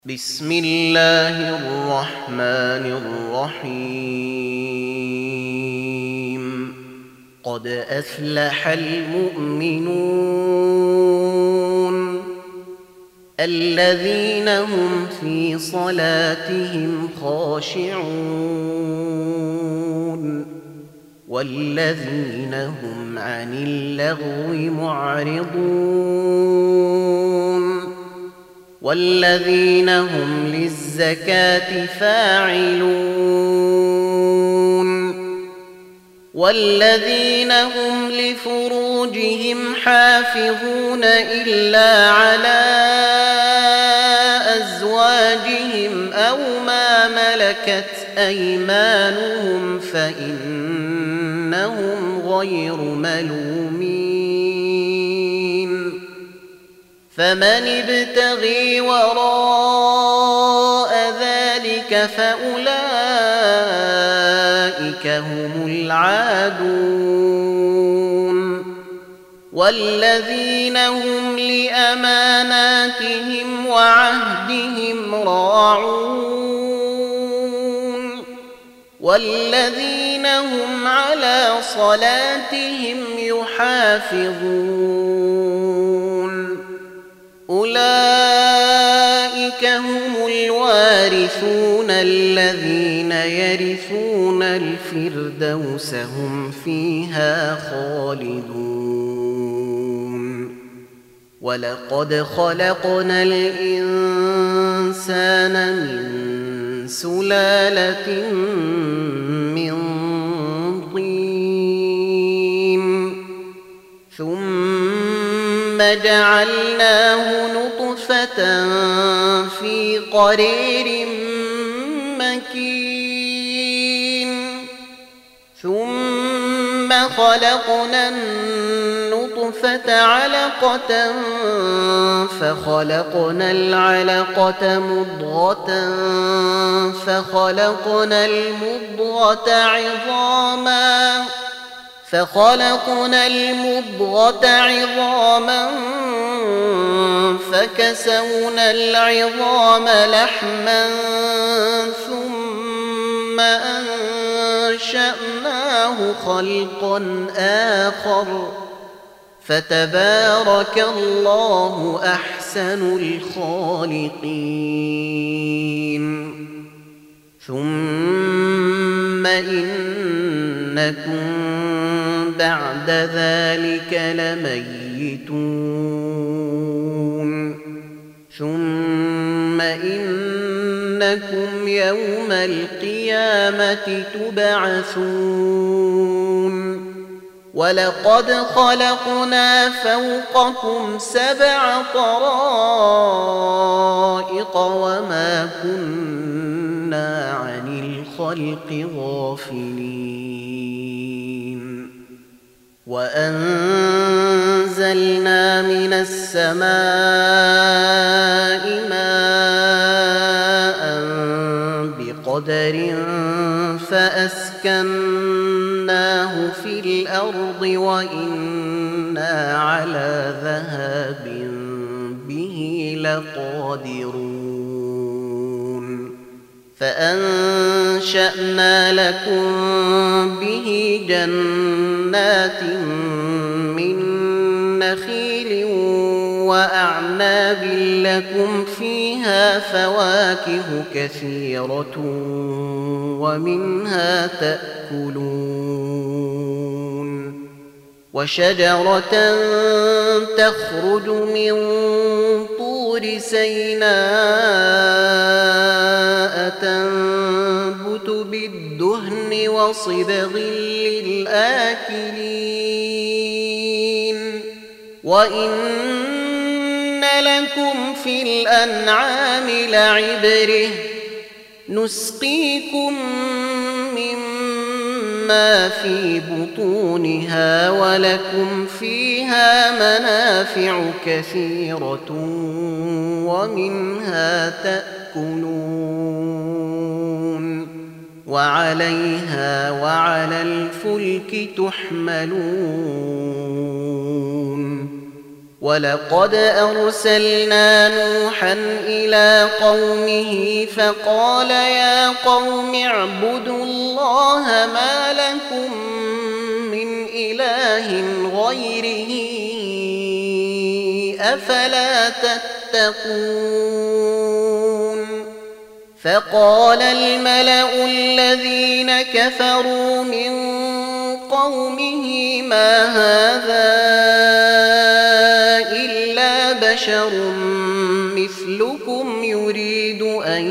بسم الله الرحمن الرحيم. قد أفلح المؤمنون الذين هم في صلاتهم خاشعون والذين هم عن اللغو معرضون والذين هم للزكاة فاعلون والذين هم لفروجهم حافظون إلا على أزواجهم أو ما ملكت أيمانهم فإنهم غير ملومين. فمن ابتغي وراء ذلك فأولئك هم العادون والذين هم لأماناتهم وعهدهم راعون والذين هم على صلاتهم يحافظون. أولئك هم الوارثون الذين يرثون الفردوس هم فيها خالدون. ولقد خلقنا الإنسان من سلالة من طين ثم جعلناه نطفة في قرير مكين ثم خلقنا النطفة علقة فخلقنا العلقة مضغة فخلقنا المضغة عظاما فكسونا العظام لحما ثم أنشأناه خلقا آخر فتبارك الله أحسن الخالقين. ثم إنكم بعد ذلك لميتون ثم إنكم يوم القيامة تبعثون. ولقد خلقنا فوقكم 7 طرائق وما كنا عن الخلق غافلين. وأنزلنا من السماء ماء بقدر فأسكناه في الأرض وإنا على ذهاب به لقادرون. فأنشأنا لكم به جنات من نخيل وأعناب لكم فيها فواكه كثيرة ومنها تأكلون. وشجرة تخرج من طور سيناء تنبت بالدهن وصبغ للآكلين. وإن لكم في الأنعام لعبرة نسقيكم مما في بطونها ولكم فيها منافع كثيرة ومنها تأكلون وعليها وعلى الفلك تحملون. ولقد أرسلنا نوحا إلى قومه فقال يا قوم اعبدوا الله ما لكم من إله غيره أفلا تتقون فقال الملأ الذين كفروا من قومه ما هذا إلا بشر مثلكم يريد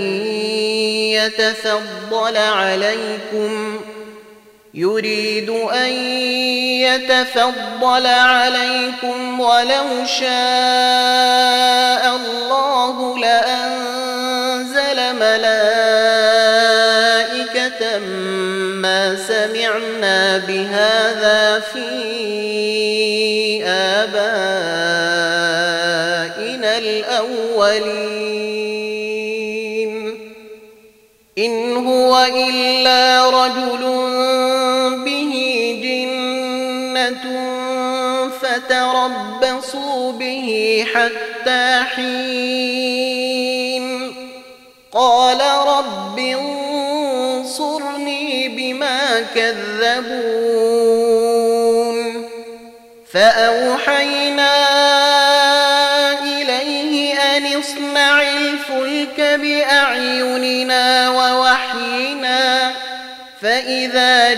أن يتفضل عليكم ولو شاء الله لأنزل ملائكة ما سمعنا بهذا في آبائنا الأولين إن هو إلا رجل به جنة فتربصوا به حتى حين قال رب انصرني بما كذبون فأوحينا إليه أن اصنع الفلك بأعيننا ووحينا فإذا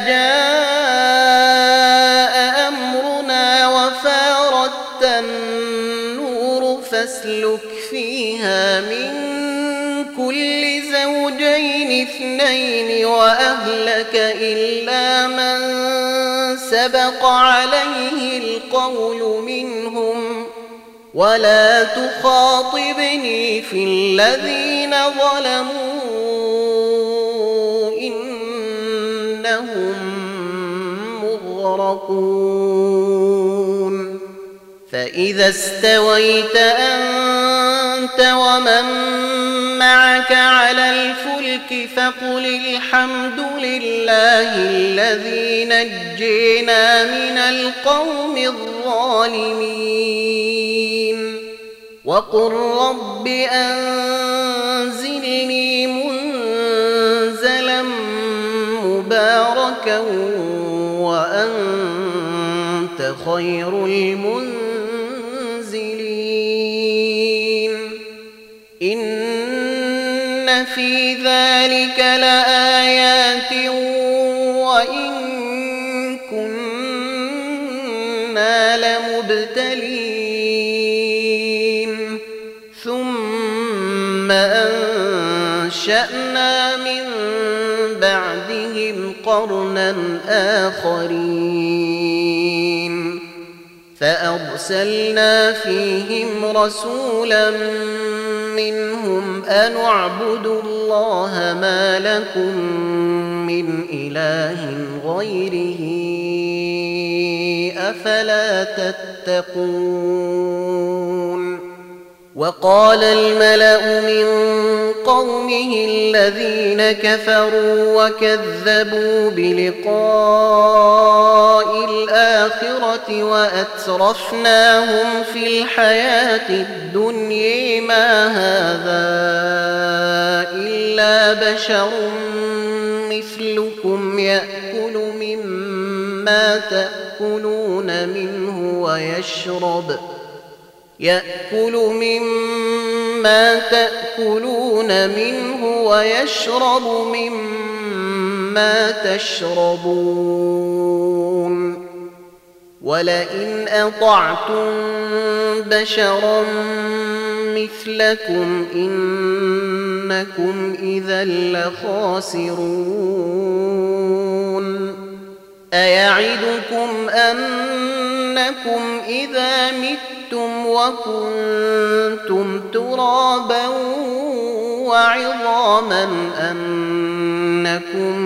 جاء أمرنا وفارت النور فاسلك فيها من كل زوجين اثنين وأهلك إلا من سبق عليه القول منهم ولا تخاطبني في الذين ظلموا إنهم مغرقون فإذا استويت أنت ومن معك على الفلك فقل الحمد لله الذي نجينا من القوم الظالمين وقل رب أنزلني منزلا مباركا وأنت خير المنزلين إن في ذلك لآيات وإن كنا لمبتلين ثم أنشأنا من بعدهم قرنا آخرين فأرسلنا فيهم رسولا منهم أن اعبدوا الله ما لكم من إله غيره أفلا تتقون وقال الملأ من قومه الذين كفروا وكذبوا بلقاء الآخرة وأترفناهم في الحياة الدنيا ما هذا إلا بشر مثلكم يأكل مما تأكلون منه ويشرب مما تشربون ولئن أطعتم بشرا مثلكم إنكم إذا لخاسرون أيعدكم أنكم إذا متم وكنتم ترابا وعظاما أنكم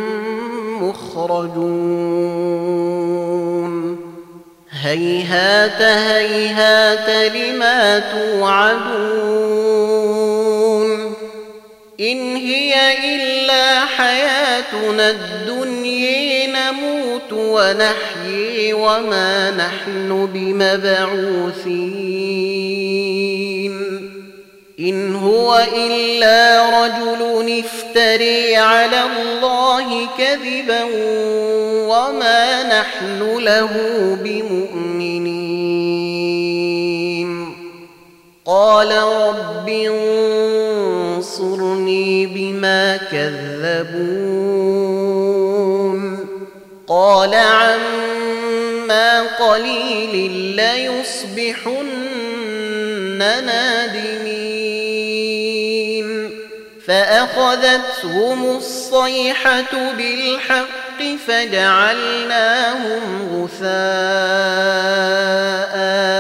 مخرجون هيهات هيهات لما توعدون إن هي إلا حياتنا الدنيا نموت ونحيي وما نحن بمبعوثين إن هو إلا رجل افتري على الله كذبا وما نحن له بمؤمنين قال رب انصرني بما كذبون قال عما قليل ليصبحن نادمين فأخذتهم الصيحة بالحق فجعلناهم غثاء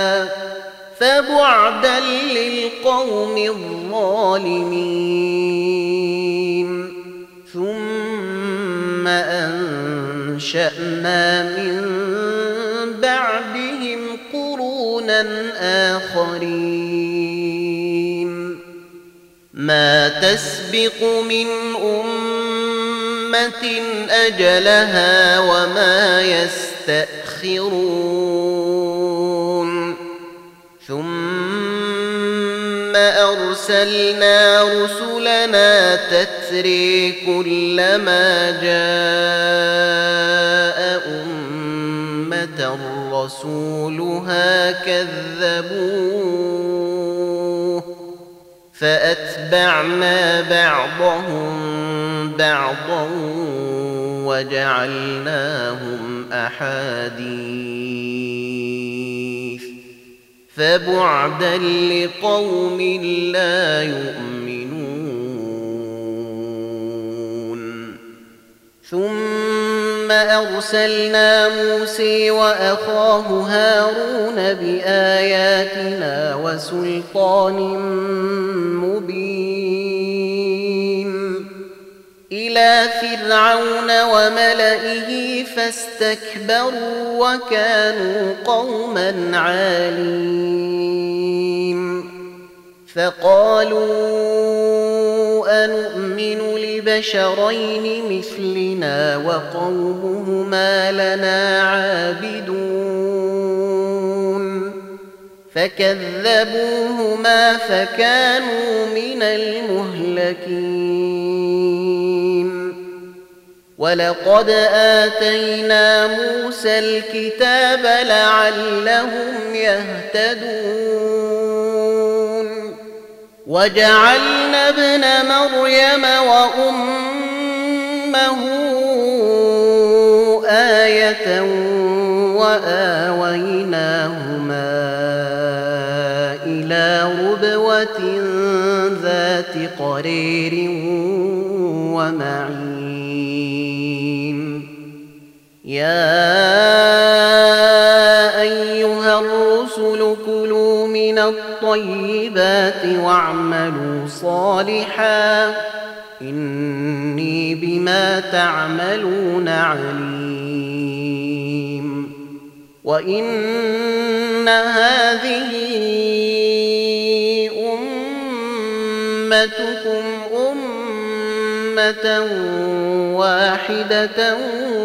فبعدا للقوم الظالمين ثم أنشأنا من بعدهم قرونا آخرين ما تسبق من أمة أجلها وما يستأخرون ثم أرسلنا رسلنا تتري كلما جاء أمة رسولها كذبوه فأتبعنا بعضهم بعضا وجعلناهم أحاديث فبعدا لقوم لا يؤمنون ثم أرسلنا موسى وأخاه هارون بآياتنا وسلطان مبين إلى فرعون وملئه فاستكبروا وكانوا قوما عالين فقالوا أنؤمن لبشرين مثلنا وقومهما لنا عابدون فكذبوهما فكانوا من المهلكين ولقد آتينا موسى الكتاب لعلهم يهتدون وجعلنا ابن مريم وأمه آية وآويناهما إلى ربوة ذات قرير ومعين يا أيها الرسل كلوا من الطيبات واعملوا صالحا إني بما تعملون عليم وإن هذه أمتكم أمة واحدة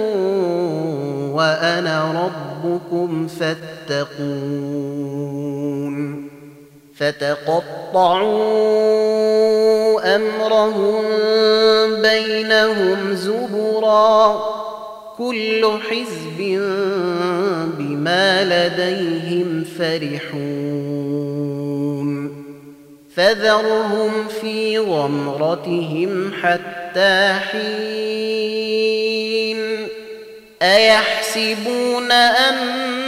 وأنا ربكم فاتقون فتقطعوا أمرهم بينهم زبرا كل حزب بما لديهم فرحون فذرهم في غمرتهم حتى حين أيحسبون أن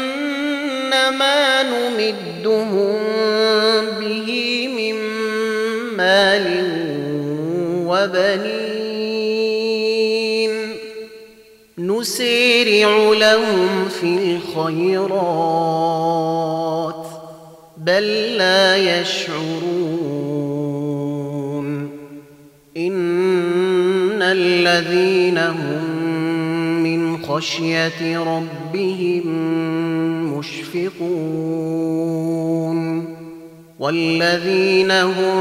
ما نمدهم به من مال وبنين نسارع لهم في الخيرات بل لا يشعرون إن الذين هم من خشية ربهم مشفقون والذين هم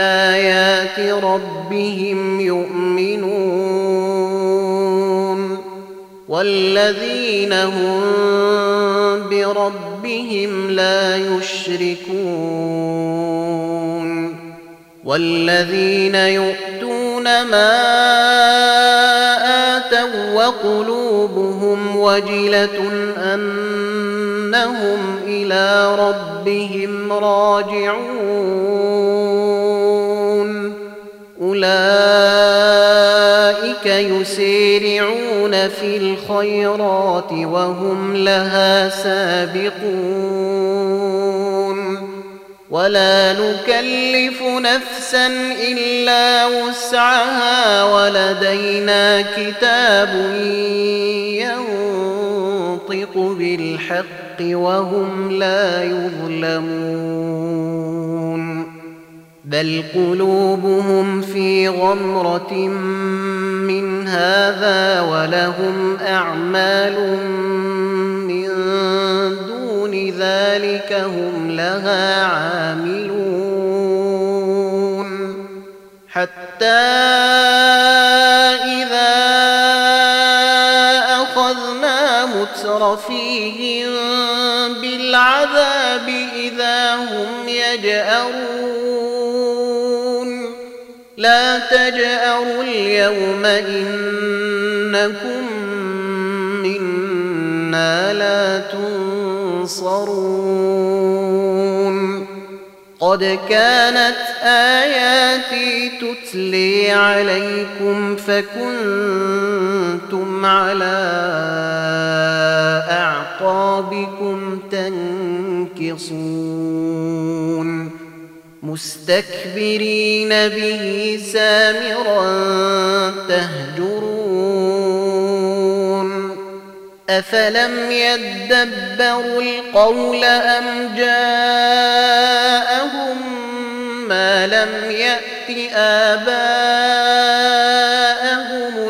بآيات ربهم يؤمنون والذين هم بربهم لا يشركون والذين يؤتون ما آتوا وقلوبهم وجلة أنهم إلى ربهم راجعون أولئك يسارعون في الخيرات وهم لها سابقون ولا نكلف نفسا إلا وسعها ولدينا كتاب ينطق بالحق وهم لا يظلمون بل قلوبهم في غمرة من هذا ولهم أعمال من دون ذلك هم لها عاملون حتى إذا أخذنا مترفيهم بالعذاب إذا هم يجأرون لا تجأروا اليوم إنكم منا لا تنصرون قد كانت آياتي تتلي عليكم فكنتم على أعقابكم تنكصون مستكبرين به سامرا تهجرون أفلم يدبروا القول أم جاءهم ما لم يأت آباءهم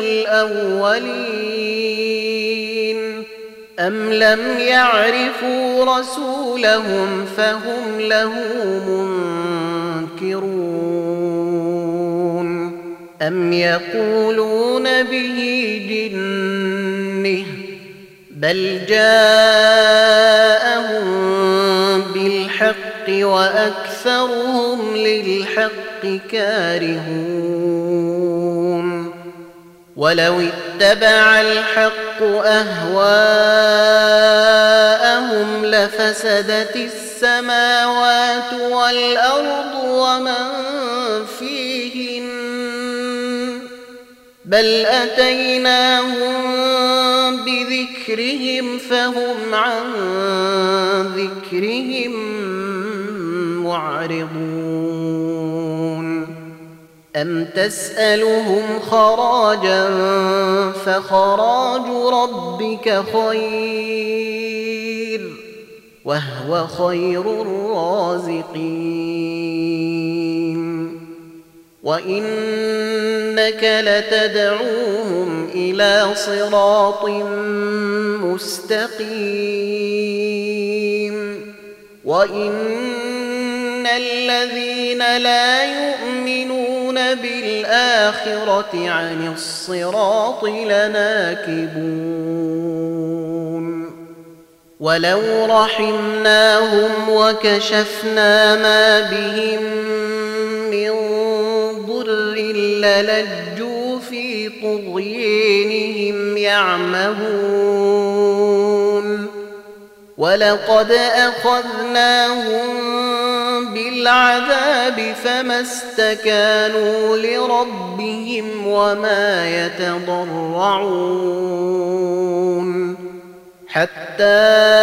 الأولين أم لم يعرفوا رسولهم فهم له منكرون أم يقولون به جنة بل جاءهم بالحق وأكثرهم للحق كارهون ولو اتبع الحق أهواءهم لفسدت السماوات والأرض ومن فيهن بل أتيناهم بذكرهم فهم عن ذكرهم معرضون أم تسألهم خراجا فخراج ربك خير وهو خير الرازقين وإنك لتدعوهم إلى صراط مستقيم وإن الذين لا يؤمنون بالآخرة عن الصراط لناكبون ولو رحمناهم وكشفنا ما بهم من ضر للجوا في طغيانهم يعمهون ولقد أخذناهم بالعذاب فما استكانوا لربهم وما يتضرعون حتى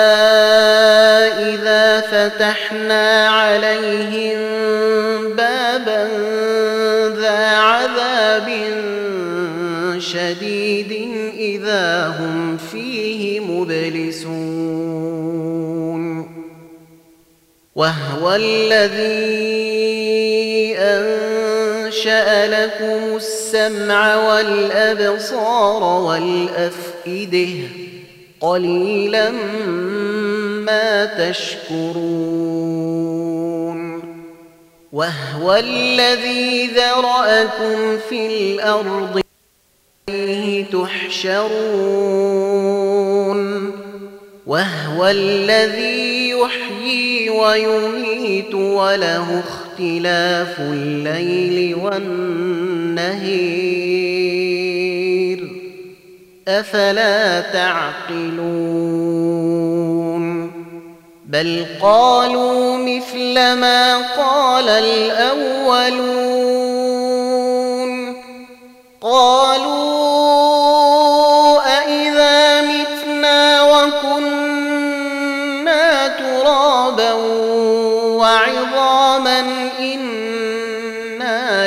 إذا فتحنا عليهم بابا ذا عذاب شديد إذا هم فيه مبلسون وهو الذي أنشأ لكم السمع والأبصار والأفئدة قليلا ما تشكرون وهو الذي ذرأكم في الأرض إليه تحشرون وهو الذي يحيي ويميت وله اختلاف الليل والنهار أفلا تعقلون بل قالوا مثل ما قال الأولون قالوا أإذا متنا وكنا ترابا وعظاما إنا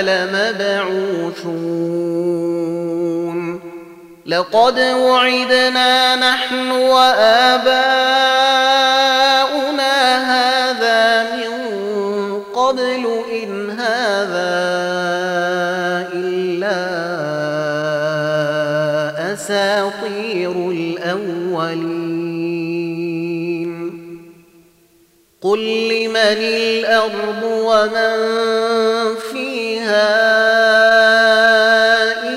لمبعوثون لقد وعدنا نحن وآباؤنا هذا من قبل إن هذا إلا أساطير الأولين قل لمن الأرض ومن فيها إن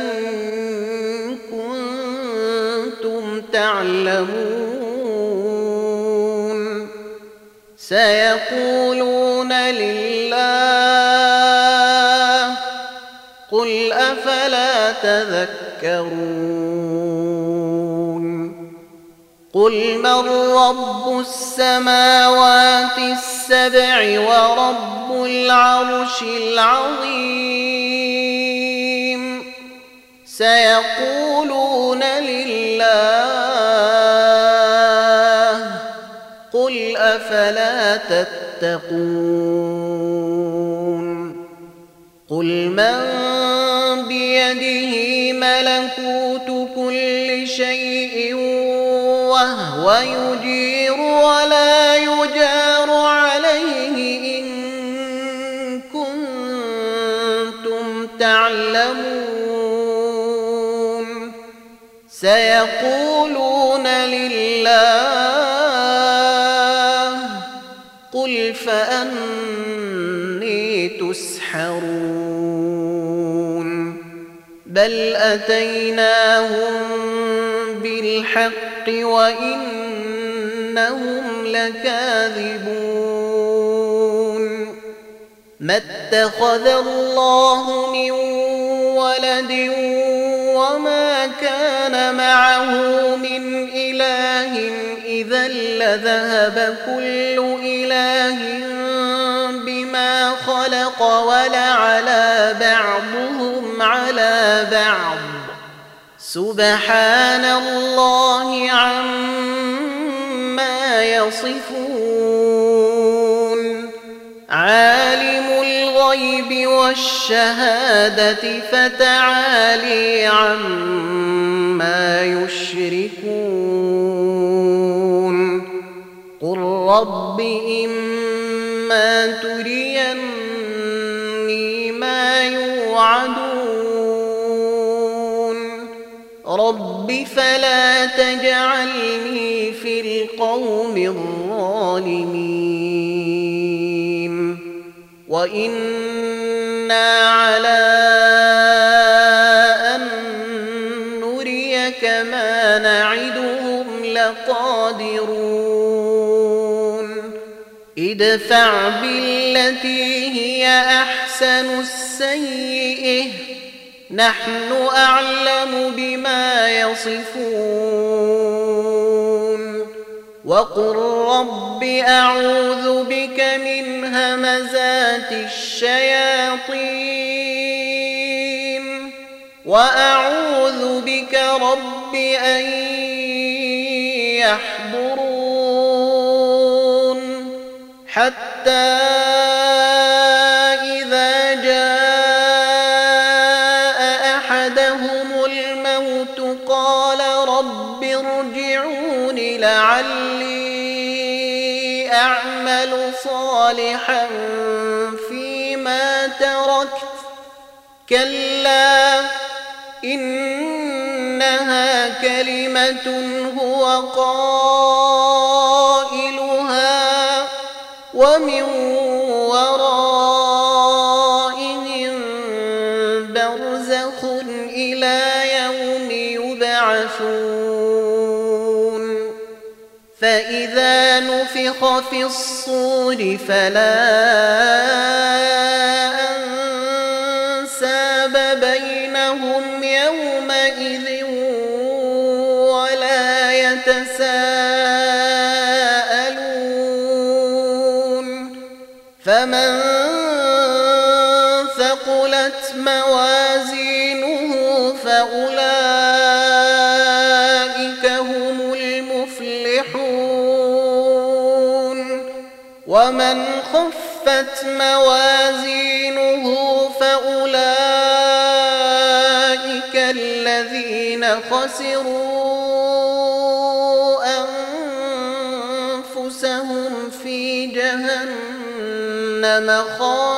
كنتم تعلمون سيقولون لله قل أفلا تذكرون قل من رب السماوات السبع ورب العرش العظيم سيقولون لله قل أفلا تتقون قل من بيده ملكوت كل شيء وهو يجير ولا يجار عليه إن كنتم تعلمون سيقولون لله قل فأني تسحرون بل أتيناهم بالحق وإنهم لكاذبون ما اتخذ الله من ولد وما كان معه من إله إذا لذهب كل إله بما خلق ولعلى بعضهم على بعض سبحان الله عما يصفون عالم الغيب والشهادة فتعالي عما يشركون قل رب إما تريني ما يوعدون رب فلا تجعلني في القوم الظالمين وإنا على أن نريك ما نعدهم لقادرون ادفع بالتي هي أحسن السيئة نحن أعلم بما يصفون وقل رب أعوذ بك من همزات الشياطين وأعوذ بك رب أن يحضرون حتى إذا جاء أحدهم الموت قال رب ارجعون لعلي أعمل صالحا فيما تركت كلا إنها كلمة هو قائلها ومن ورائهم برزخ إلى يوم يبعثون فإذا نفخ في الصور فلا أنساب بينهم يومئذ ولا يتساءلون فمن ثقلت موازينه فأولئك هم المفلحون ومن خفت موازينه فأولئك الذين خسروا أنفسهم في جهنم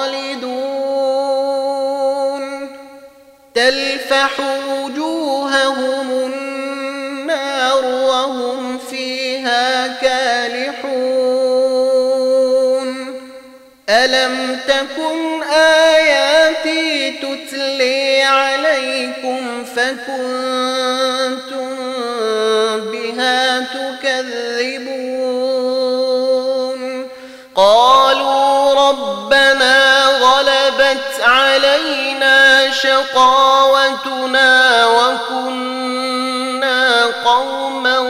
خالدون تلفح وجوههم النار وهم فيها كالحون ألم تكن آياتي تتلي عليكم فكنتم بها تكذبون قالوا ربنا غلبت علينا شقاوتنا وكنا قوما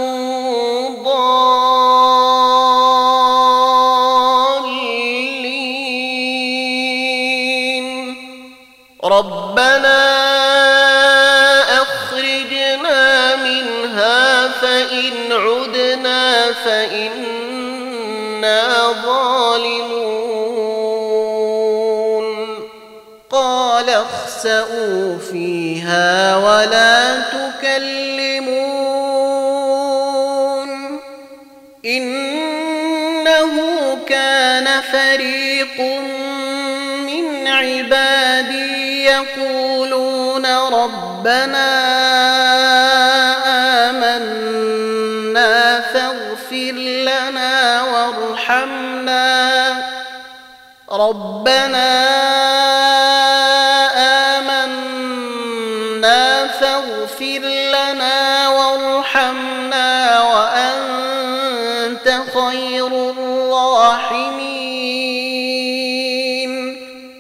ضالين ربنا أخرجنا منها فإن عدنا فإنا ظالمون قال اخسئوا فيها ولا تكلمون إنه كان فريق من عبادي يقولون ربنا آمنا فاغفر لنا وارحمنا ربنا آمنا فاغفر لنا وارحمنا وأنت خير الراحمين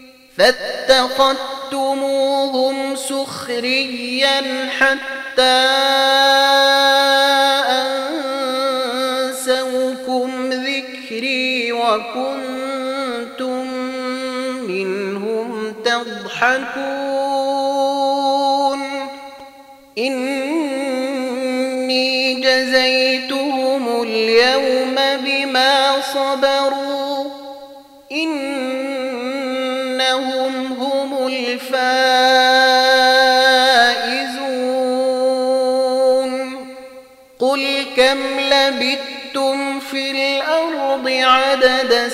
فاتخذتموهم سخريا حتى أنسوكم ذكري وكنتم منهم تضحكون إني جزيتهم اليوم بما صبروا إنهم هم الفائزون قل كم لبثتم في الأرض عدد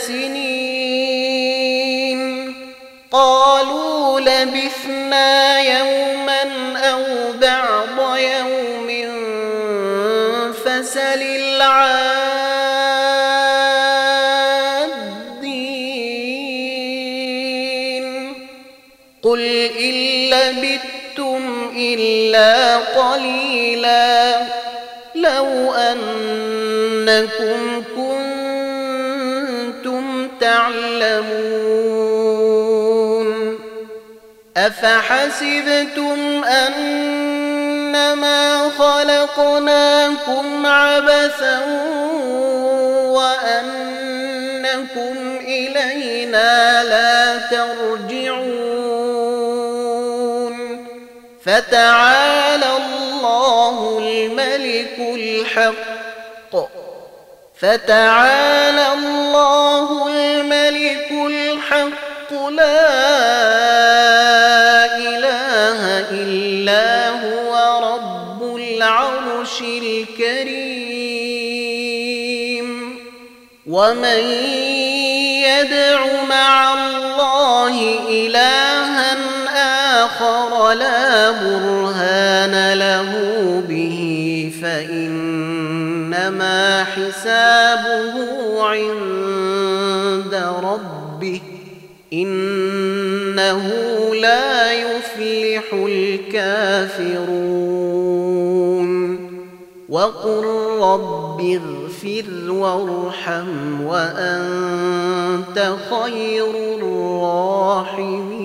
سنين قالوا لبثنا يوما أو بعض يوم فسل العادين قل إن لبثتم إلا قليلا لو أنكم كنتم تعلمون أفحسبتم أنما خلقناكم عبثا وأنكم إلينا لا ترجعون فتعالى الله الملك الحق لا إله إلا هو رب العرش الكريم ومن يدع مع الله إلها آخر لا برهان له به فإنما حسابه عند ربه إنه لا يفلح الكافرون وقل رب اغفر وارحم وأنت خير الراحمين.